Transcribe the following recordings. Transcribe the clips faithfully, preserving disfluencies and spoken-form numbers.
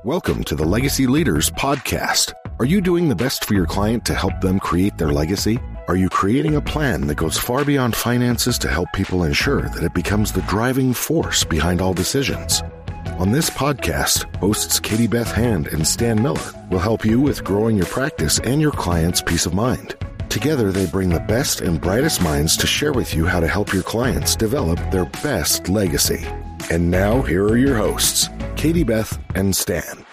Welcome to the Legacy Leaders Podcast. Are you doing the best for your client to help them create their legacy? Are you creating a plan that goes far beyond finances to help people ensure that it becomes the driving force behind all decisions? On this podcast, hosts Katie Beth Hand and Stan Miller will help you with growing your practice and your clients' peace of mind. Together, they bring the best and brightest minds to share with you how to help your clients develop their best legacy. And now, here are your hosts, Katie Beth and Stan.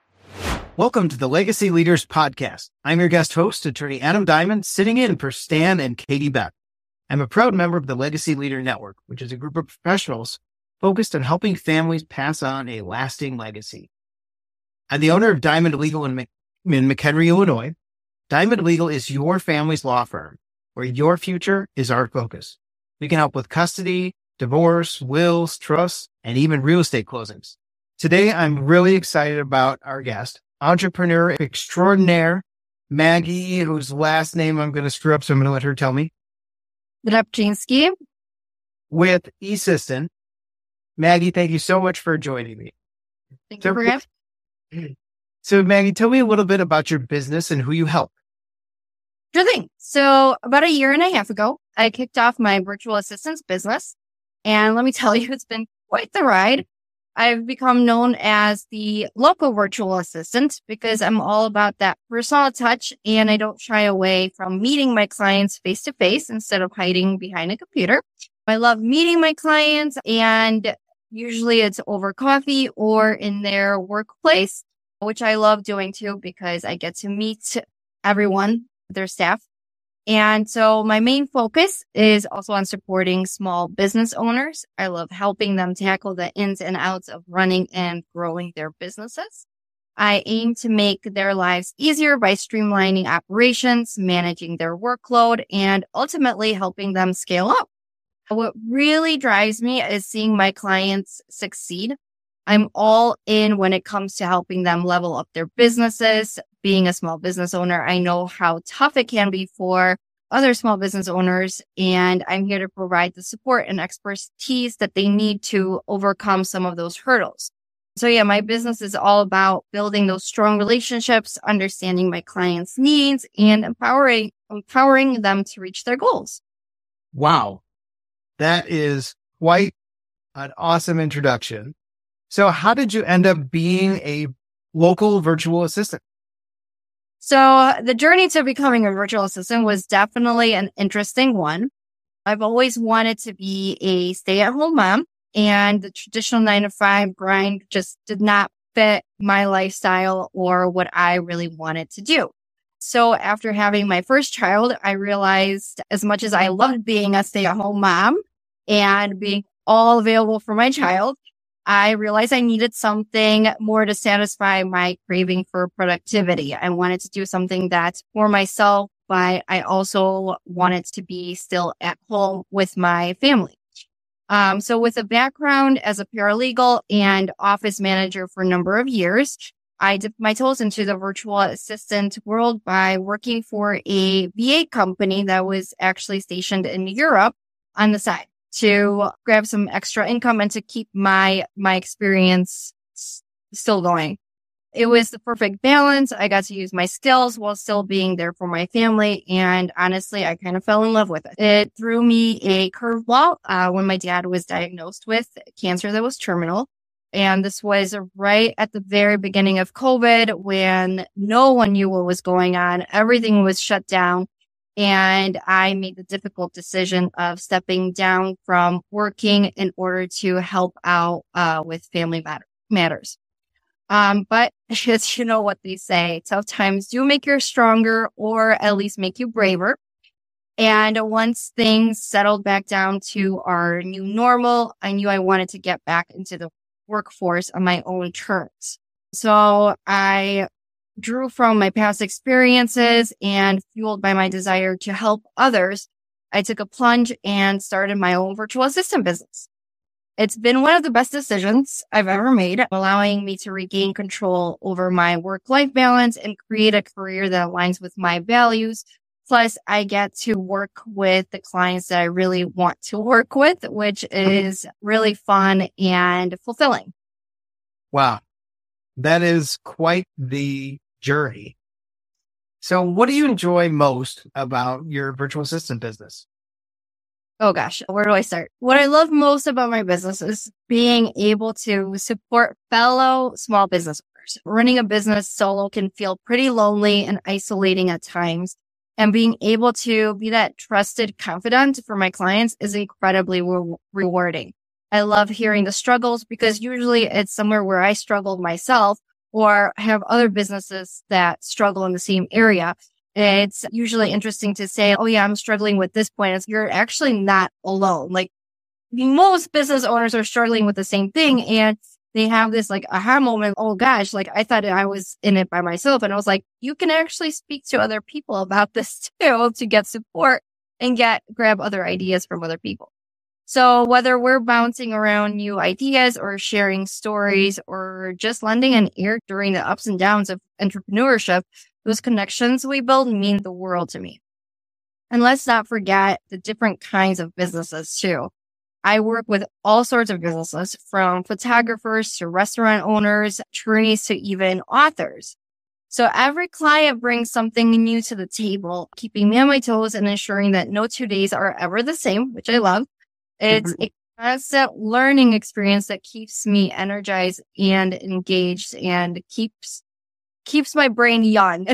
Welcome to the Legacy Leaders Podcast. I'm your guest host, attorney Adam Diamond, sitting in for Stan and Katie Beth. I'm a proud member of the Legacy Leader Network, which is a group of professionals focused on helping families pass on a lasting legacy. I'm the owner of Diamond Legal in, Mc- in McHenry, Illinois. Diamond Legal is your family's law firm, where your future is our focus. We can help with custody, divorce, wills, trusts, and even real estate closings. Today, I'm really excited about our guest, entrepreneur extraordinaire, Maggie, whose last name I'm going to screw up, so I'm going to let her tell me. Drapczynski. With eSystem. Maggie, thank you so much for joining me. Thank so, you for having So, Maggie, tell me a little bit about your business and who you help. Sure thing. So about a year and a half ago, I kicked off my virtual assistance business. And let me tell you, it's been quite the ride. I've become known as the local virtual assistant because I'm all about that personal touch, and I don't shy away from meeting my clients face to face instead of hiding behind a computer. I love meeting my clients, and usually it's over coffee or in their workplace, which I love doing too because I get to meet everyone, their staff. And so my main focus is also on supporting small business owners. I love helping them tackle the ins and outs of running and growing their businesses. I aim to make their lives easier by streamlining operations, managing their workload, and ultimately helping them scale up. What really drives me is seeing my clients succeed. I'm all in when it comes to helping them level up their businesses. Being a small business owner, I know how tough it can be for other small business owners, and I'm here to provide the support and expertise that they need to overcome some of those hurdles. So yeah, my business is all about building those strong relationships, understanding my clients' needs, and empowering empowering them to reach their goals. Wow. That is quite an awesome introduction. So how did you end up being a local virtual assistant? So the journey to becoming a virtual assistant was definitely an interesting one. I've always wanted to be a stay-at-home mom, and the traditional nine to five grind just did not fit my lifestyle or what I really wanted to do. So after having my first child, I realized as much as I loved being a stay-at-home mom and being all available for my child, I realized I needed something more to satisfy my craving for productivity. I wanted to do something that's for myself, but I also wanted to be still at home with my family. Um, so with a background as a paralegal and office manager for a number of years, I dipped my toes into the virtual assistant world by working for a V A company that was actually stationed in Europe on the side to grab some extra income and to keep my my experience s- still going. It was the perfect balance. I got to use my skills while still being there for my family. And honestly, I kind of fell in love with it. It threw me a curveball uh, when my dad was diagnosed with cancer that was terminal. And this was right at the very beginning of COVID when no one knew what was going on. Everything was shut down. And I made the difficult decision of stepping down from working in order to help out uh, with family matter- matters. Um, but as you know what they say, tough times do make you stronger or at least make you braver. And once things settled back down to our new normal, I knew I wanted to get back into the workforce on my own terms. So I drew from my past experiences and fueled by my desire to help others, I took a plunge and started my own virtual assistant business. It's been one of the best decisions I've ever made, allowing me to regain control over my work-life balance and create a career that aligns with my values. Plus, I get to work with the clients that I really want to work with, which is really fun and fulfilling. Wow. That is quite the journey. So what do you enjoy most about your virtual assistant business? Oh gosh, where do I start? What I love most about my business is being able to support fellow small business owners. Running a business solo can feel pretty lonely and isolating at times. And being able to be that trusted confidant for my clients is incredibly re- rewarding. I love hearing the struggles because usually it's somewhere where I struggled myself or have other businesses that struggle in the same area. It's usually interesting to say, oh yeah, I'm struggling with this point. It's, you're actually not alone. Like most business owners are struggling with the same thing. And they have this like aha moment. Oh gosh, like I thought I was in it by myself. And I was like, you can actually speak to other people about this too to get support and get, grab other ideas from other people. So whether we're bouncing around new ideas or sharing stories or just lending an ear during the ups and downs of entrepreneurship, those connections we build mean the world to me. And let's not forget the different kinds of businesses too. I work with all sorts of businesses, from photographers to restaurant owners, attorneys to even authors. So every client brings something new to the table, keeping me on my toes and ensuring that no two days are ever the same, which I love. It's a constant learning experience that keeps me energized and engaged and keeps keeps my brain young.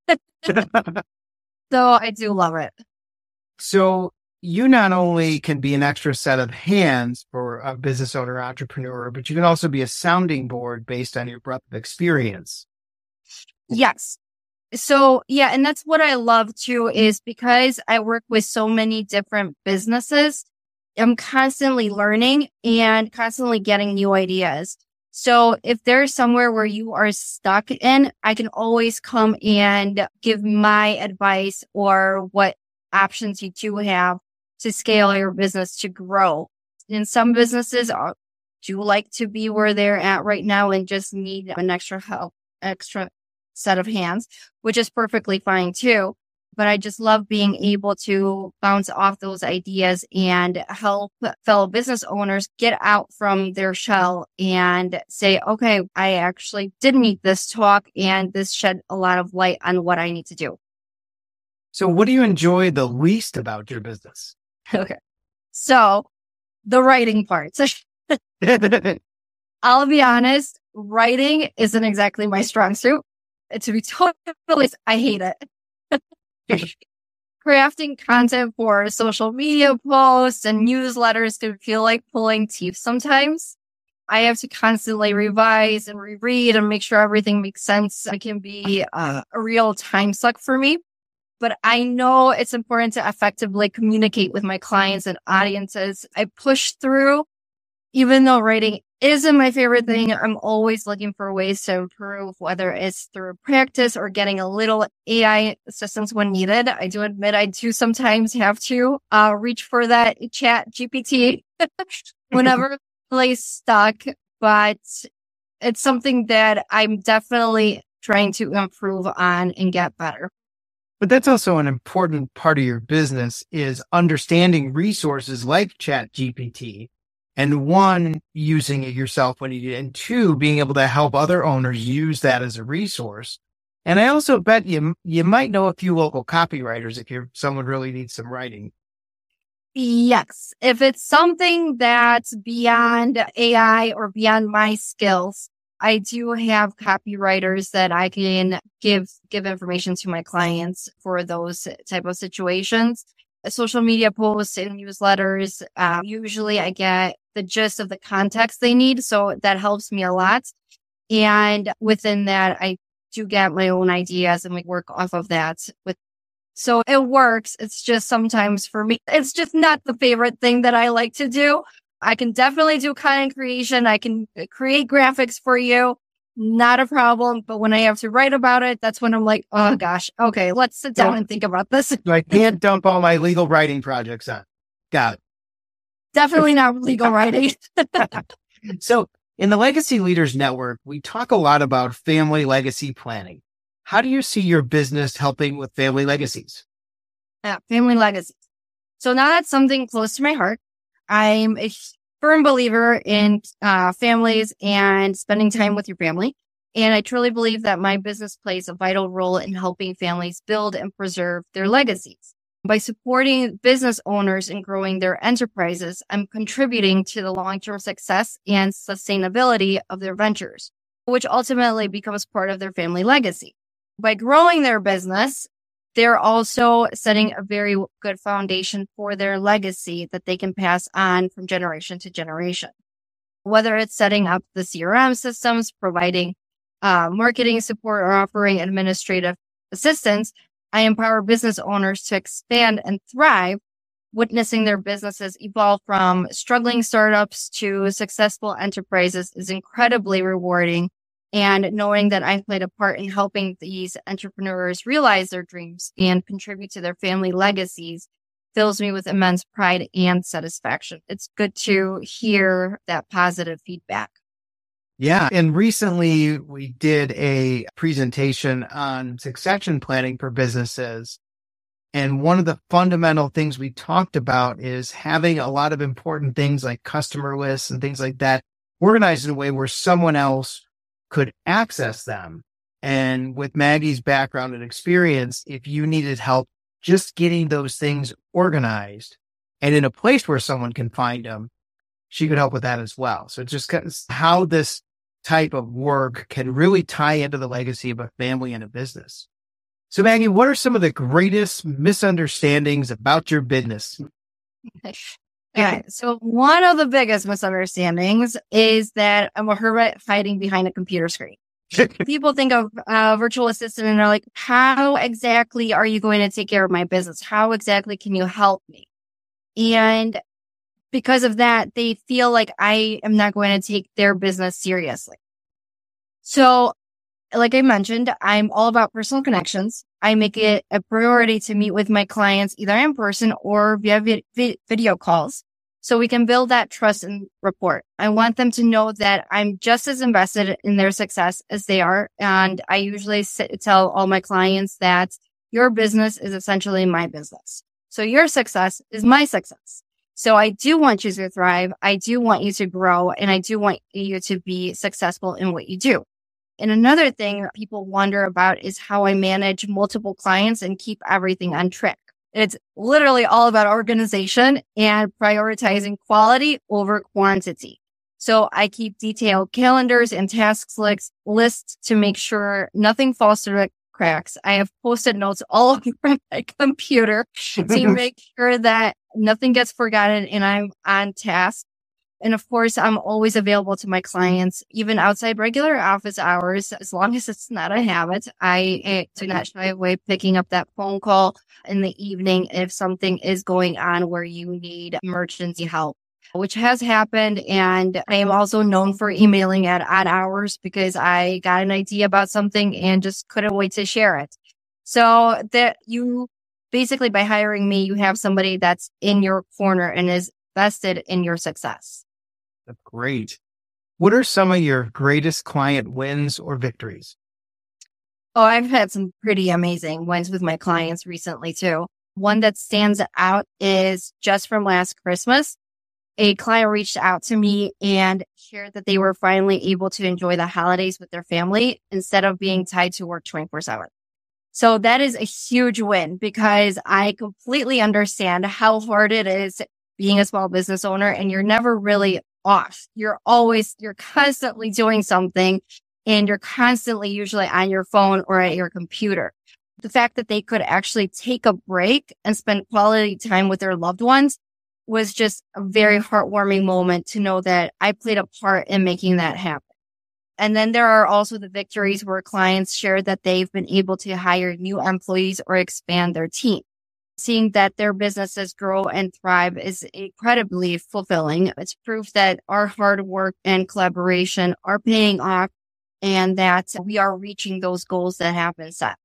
So I do love it. So you not only can be an extra set of hands for a business owner, entrepreneur, but you can also be a sounding board based on your breadth of experience. Yes. So yeah, and that's what I love too, is because I work with so many different businesses, I'm constantly learning and constantly getting new ideas. So if there's somewhere where you are stuck in, I can always come and give my advice or what options you do have to scale your business to grow. And some businesses are, do like to be where they're at right now and just need an extra help, extra set of hands, which is perfectly fine too. But I just love being able to bounce off those ideas and help fellow business owners get out from their shell and say, okay, I actually did need this talk and this shed a lot of light on what I need to do. So what do you enjoy the least about your business? Okay. So the writing part. I'll be honest, writing isn't exactly my strong suit. To be totally honest, I hate it. Crafting content for social media posts and newsletters can feel like pulling teeth sometimes. I have to constantly revise and reread and make sure everything makes sense. It can be uh, a real time suck for me. But I know it's important to effectively communicate with my clients and audiences. I push through, even though writing isn't my favorite thing. I'm always looking for ways to improve, whether it's through practice or getting a little A I assistance when needed. I do admit I do sometimes have to uh, reach for that chat G P T whenever I'm stuck, but it's something that I'm definitely trying to improve on and get better. But that's also an important part of your business, is understanding resources like Chat G P T, and one, using it yourself when you do, and two, being able to help other owners use that as a resource. And I also bet you you might know a few local copywriters if you're someone really needs some writing. Yes. If it's something that's beyond A I or beyond my skills, I do have copywriters that I can give give information to my clients for those type of situations. Social media posts and newsletters, um, usually I get the gist of the context they need, so that helps me a lot. And within that, I do get my own ideas and we work off of that. With so it works. It's just sometimes for me, it's just not the favorite thing that I like to do. I can definitely do content creation. I can create graphics for you. Not a problem. But when I have to write about it, that's when I'm like, oh gosh, okay, let's sit down and think about this. I can't dump all my legal writing projects on. Got it. Definitely not legal writing. So in the Legacy Leaders Network, we talk a lot about family legacy planning. How do you see your business helping with family legacies? Yeah, family legacies. So now that's something close to my heart. I'm a firm believer in uh, families and spending time with your family. And I truly believe that my business plays a vital role in helping families build and preserve their legacies. By supporting business owners in growing their enterprises, I'm contributing to the long-term success and sustainability of their ventures, which ultimately becomes part of their family legacy. By growing their business, they're also setting a very good foundation for their legacy that they can pass on from generation to generation. Whether it's setting up the C R M systems, providing uh, marketing support, or offering administrative assistance, I empower business owners to expand and thrive, witnessing their businesses evolve from struggling startups to successful enterprises is incredibly rewarding. And knowing that I played a part in helping these entrepreneurs realize their dreams and contribute to their family legacies fills me with immense pride and satisfaction. It's good to hear that positive feedback. Yeah. And recently we did a presentation on succession planning for businesses. And one of the fundamental things we talked about is having a lot of important things like customer lists and things like that organized in a way where someone else could access them. And with Maggie's background and experience, if you needed help just getting those things organized and in a place where someone can find them, she could help with that as well. So it's just how this type of work can really tie into the legacy of a family and a business. So Maggie, what are some of the greatest misunderstandings about your business? Okay, so one of the biggest misunderstandings is that I'm a hermit hiding behind a computer screen. People think of a virtual assistant and they're like, how exactly are you going to take care of my business? How exactly can you help me? And because of that, they feel like I am not going to take their business seriously. So, like I mentioned, I'm all about personal connections. I make it a priority to meet with my clients either in person or via vi- vi- video calls so we can build that trust and rapport. I want them to know that I'm just as invested in their success as they are. And I usually sit, tell all my clients that your business is essentially my business. So your success is my success. So I do want you to thrive. I do want you to grow, and I do want you to be successful in what you do. And another thing people wonder about is how I manage multiple clients and keep everything on track. It's literally all about organization and prioritizing quality over quantity. So I keep detailed calendars and task lists lists to make sure nothing falls through the cracks. I have Post-it notes all over my computer to make sure that nothing gets forgotten and I'm on task. And of course, I'm always available to my clients, even outside regular office hours, as long as it's not a habit. I, I do not shy away picking up that phone call in the evening if something is going on where you need emergency help, which has happened. And I am also known for emailing at odd hours because I got an idea about something and just couldn't wait to share it. So that you basically, by hiring me, you have somebody that's in your corner and is vested in your success. That's great. What are some of your greatest client wins or victories? Oh, I've had some pretty amazing wins with my clients recently too. One that stands out is just from last Christmas. A client reached out to me and shared that they were finally able to enjoy the holidays with their family instead of being tied to work twenty-four seven. So that is a huge win because I completely understand how hard it is being a small business owner, and you're never really off. You're always, you're constantly doing something, and you're constantly usually on your phone or at your computer. The fact that they could actually take a break and spend quality time with their loved ones was just a very heartwarming moment to know that I played a part in making that happen. And then there are also the victories where clients share that they've been able to hire new employees or expand their team. Seeing that their businesses grow and thrive is incredibly fulfilling. It's proof that our hard work and collaboration are paying off and that we are reaching those goals that have been set.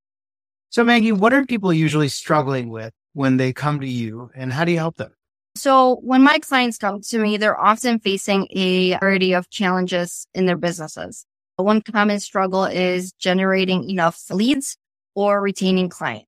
So Maggie, what are people usually struggling with when they come to you, and how do you help them? So when my clients come to me, they're often facing a variety of challenges in their businesses. One common struggle is generating enough leads or retaining clients.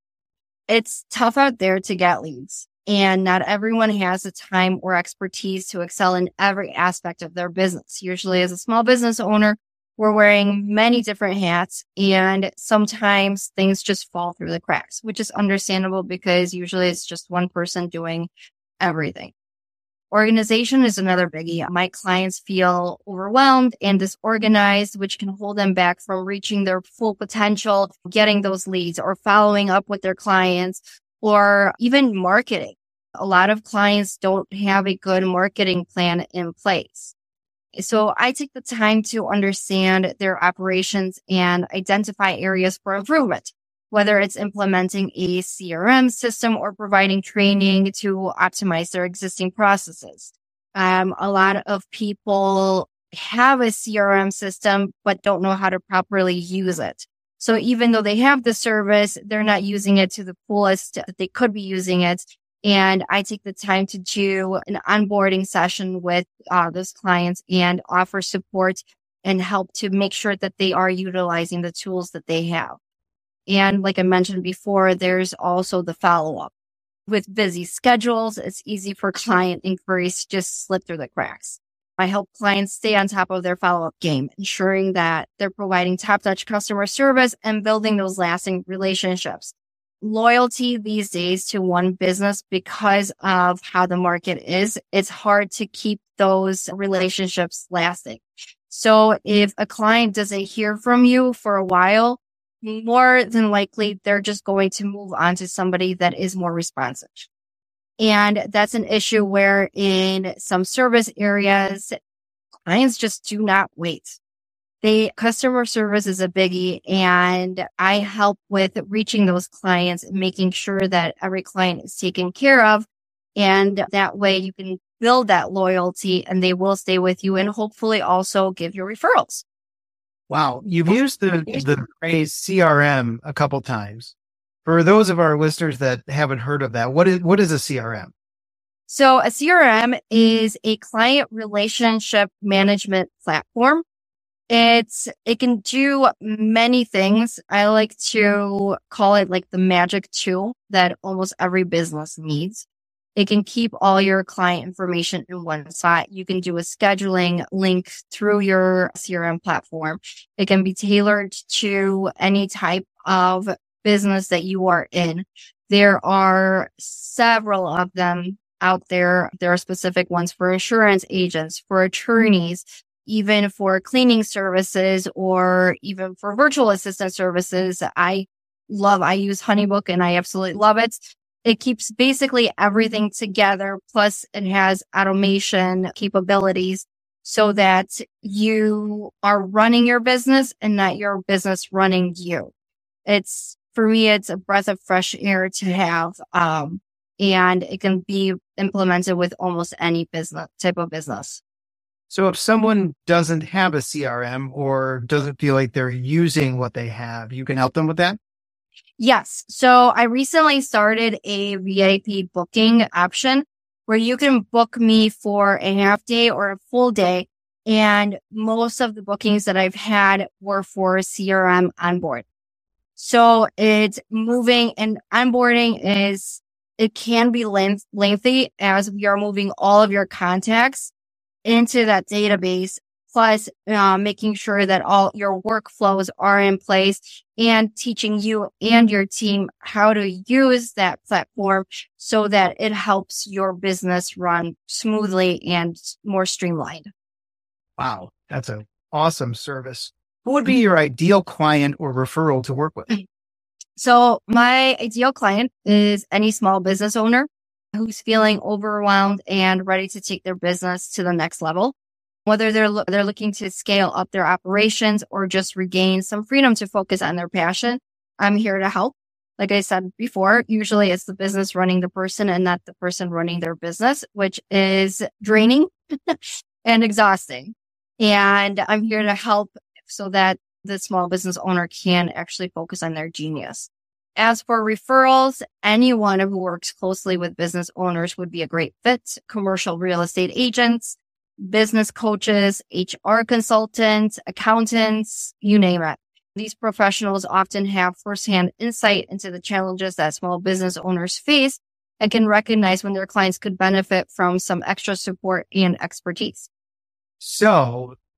It's tough out there to get leads, and not everyone has the time or expertise to excel in every aspect of their business. Usually as a small business owner, we're wearing many different hats, and sometimes things just fall through the cracks, which is understandable because usually it's just one person doing everything. Organization is another biggie. My clients feel overwhelmed and disorganized, which can hold them back from reaching their full potential, getting those leads or following up with their clients, or even marketing. A lot of clients don't have a good marketing plan in place. So I take the time to understand their operations and identify areas for improvement, whether it's implementing a C R M system or providing training to optimize their existing processes. Um, a lot of people have a C R M system, but don't know how to properly use it. So even though they have the service, they're not using it to the fullest that they could be using it. And I take the time to do an onboarding session with uh, those clients and offer support and help to make sure that they are utilizing the tools that they have. And like I mentioned before, there's also the follow-up. With busy schedules, it's easy for client inquiries to just slip through the cracks. I help clients stay on top of their follow-up game, ensuring that they're providing top-notch customer service and building those lasting relationships. Loyalty these days to one business, because of how the market is, it's hard to keep those relationships lasting. So if a client doesn't hear from you for a while, more than likely, they're just going to move on to somebody that is more responsive. And that's an issue where in some service areas, clients just do not wait. They customer service is a biggie, and I help with reaching those clients and making sure that every client is taken care of. And that way you can build that loyalty and they will stay with you and hopefully also give you referrals. Wow. You've used the, the phrase C R M a couple times. For those of our listeners that haven't heard of that, what is, what is a C R M? So a C R M is a client relationship management platform. It's, it can do many things. I like to call it like the magic tool that almost every business needs. It can keep all your client information in one spot. You can do a scheduling link through your C R M platform. It can be tailored to any type of business that you are in. There are several of them out there. There are specific ones for insurance agents, for attorneys, even for cleaning services, or even for virtual assistant services. I love, I use HoneyBook and I absolutely love it. It keeps basically everything together. Plus it has automation capabilities so that you are running your business and not your business running you. It's, for me, it's a breath of fresh air to have. Um, and it can be implemented with almost any business type of business. So if someone doesn't have a C R M or doesn't feel like they're using what they have, you can help them with that? Yes. So I recently started a V I P booking option where you can book me for a half day or a full day. And most of the bookings that I've had were for C R M onboard. So it's moving, and onboarding is, it can be length, lengthy as we are moving all of your contacts into that database, plus uh, making sure that all your workflows are in place and teaching you and your team how to use that platform so that it helps your business run smoothly and more streamlined. Wow, that's an awesome service. Who would be your ideal client or referral to work with? So my ideal client is any small business owner who's feeling overwhelmed and ready to take their business to the next level. Whether they're lo- they're looking to scale up their operations or just regain some freedom to focus on their passion, I'm here to help. Like I said before, usually it's the business running the person and not the person running their business, which is draining and exhausting. And I'm here to help so that the small business owner can actually focus on their genius. As for referrals, anyone who works closely with business owners would be a great fit. Commercial real estate agents, business coaches, H R consultants, accountants, you name it. These professionals often have firsthand insight into the challenges that small business owners face and can recognize when their clients could benefit from some extra support and expertise. So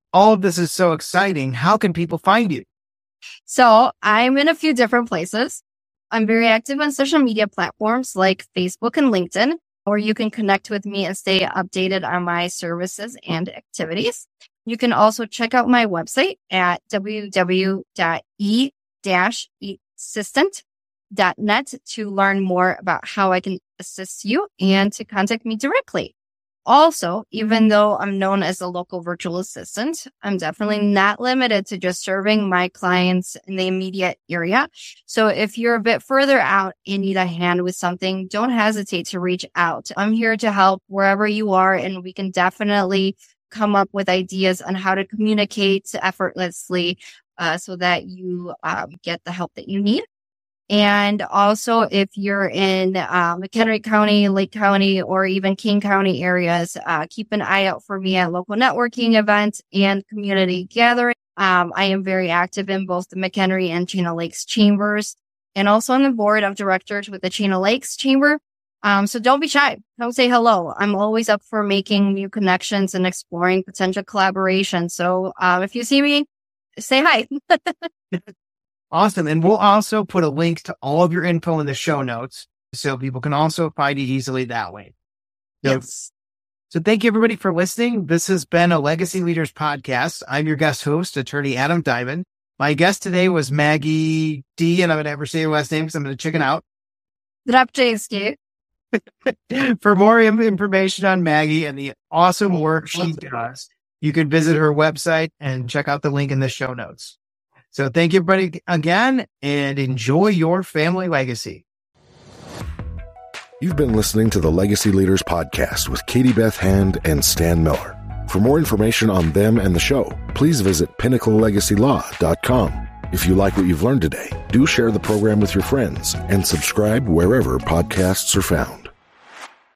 all of this is so exciting. How can people find you? So I'm in a few different places. I'm very active on social media platforms like Facebook and LinkedIn, or you can connect with me and stay updated on my services and activities. You can also check out my website at w w w dot e dash assistant dot net to learn more about how I can assist you and to contact me directly. Also, even though I'm known as a local virtual assistant, I'm definitely not limited to just serving my clients in the immediate area. So if you're a bit further out and need a hand with something, don't hesitate to reach out. I'm here to help wherever you are, and we can definitely come up with ideas on how to communicate effortlessly uh, so that you um, get the help that you need. And also, if you're in uh, McHenry County, Lake County, or even King County areas, uh, keep an eye out for me at local networking events and community gatherings. Um, I am very active in both the McHenry and Chino Lakes chambers, and also on the board of directors with the Chino Lakes Chamber. Um, so don't be shy. Come say hello. I'm always up for making new connections and exploring potential collaboration. So uh, if you see me, say hi. Awesome. And we'll also put a link to all of your info in the show notes so people can also find you easily that way. So, Yes. So thank you, everybody, for listening. This has been a Legacy Leaders podcast. I'm your guest host, attorney Adam Diamond. My guest today was Maggie D, and I'm going to never say your last name because I'm going to chicken out. Drapczyński. For more information on Maggie and the awesome work she does, you can visit her website and check out the link in the show notes. So thank you, everybody, again, and enjoy your family legacy. You've been listening to the Legacy Leaders Podcast with Katie Beth Hand and Stan Miller. For more information on them and the show, please visit pinnacle legacy law dot com. If you like what you've learned today, do share the program with your friends and subscribe wherever podcasts are found.